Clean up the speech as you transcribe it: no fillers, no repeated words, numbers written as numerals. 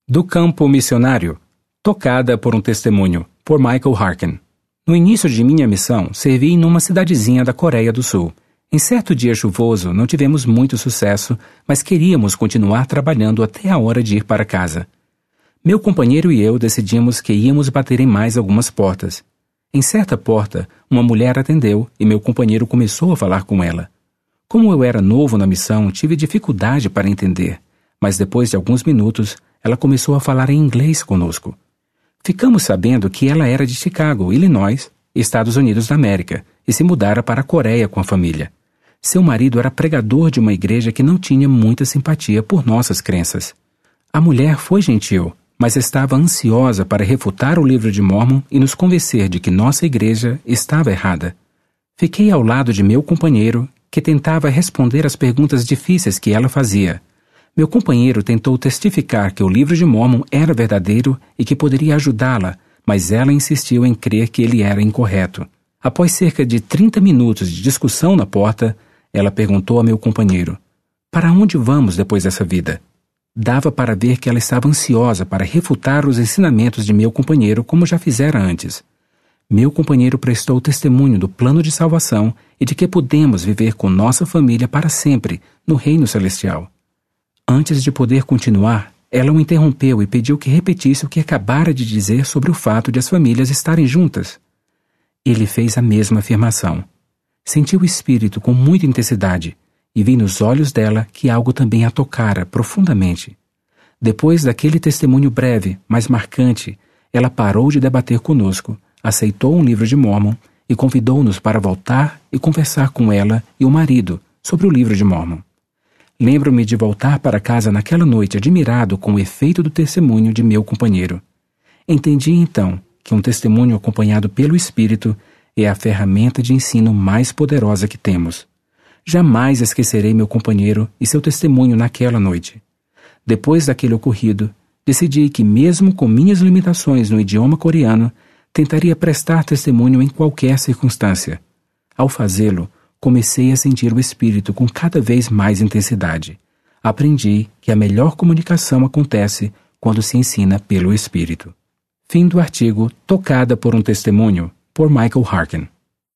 Do campo missionário, tocada por um testemunho, por Michael Harkin. No início de minha missão, servi numa cidadezinha da Coreia do Sul. Em certo dia chuvoso, não tivemos muito sucesso, mas queríamos continuar trabalhando até a hora de ir para casa. Meu companheiro e eu decidimos que íamos bater em mais algumas portas. Em certa porta, uma mulher atendeu e meu companheiro começou a falar com ela. Como eu era novo na missão, tive dificuldade para entender, mas depois de alguns minutos, ela começou a falar em inglês conosco. Ficamos sabendo que ela era de Chicago, Illinois, Estados Unidos da América, e se mudara para a Coreia com a família. Seu marido era pregador de uma igreja que não tinha muita simpatia por nossas crenças. A mulher foi gentil, mas estava ansiosa para refutar o livro de Mórmon e nos convencer de que nossa igreja estava errada. Fiquei ao lado de meu companheiro, que tentava responder às perguntas difíceis que ela fazia. Meu companheiro tentou testificar que o livro de Mórmon era verdadeiro e que poderia ajudá-la, mas ela insistiu em crer que ele era incorreto. Após cerca de 30 minutos de discussão na porta, ela perguntou a meu companheiro: "Para onde vamos depois dessa vida?" Dava para ver que ela estava ansiosa para refutar os ensinamentos de meu companheiro como já fizera antes. Meu companheiro prestou testemunho do plano de salvação e de que podemos viver com nossa família para sempre no reino celestial. Antes de poder continuar, ela o interrompeu e pediu que repetisse o que acabara de dizer sobre o fato de as famílias estarem juntas. Ele fez a mesma afirmação. Senti o espírito com muita intensidade e vi nos olhos dela que algo também a tocara profundamente. Depois daquele testemunho breve, mas marcante, ela parou de debater conosco, aceitou um livro de Mórmon e convidou-nos para voltar e conversar com ela e o marido sobre o livro de Mórmon. Lembro-me de voltar para casa naquela noite admirado com o efeito do testemunho de meu companheiro. Entendi então que um testemunho acompanhado pelo Espírito é a ferramenta de ensino mais poderosa que temos. Jamais esquecerei meu companheiro e seu testemunho naquela noite. Depois daquele ocorrido, decidi que mesmo com minhas limitações no idioma coreano, tentaria prestar testemunho em qualquer circunstância. Ao fazê-lo, comecei a sentir o Espírito com cada vez mais intensidade. Aprendi que a melhor comunicação acontece quando se ensina pelo Espírito. Fim do artigo Tocada por um Testemunho, por Michael Harkin.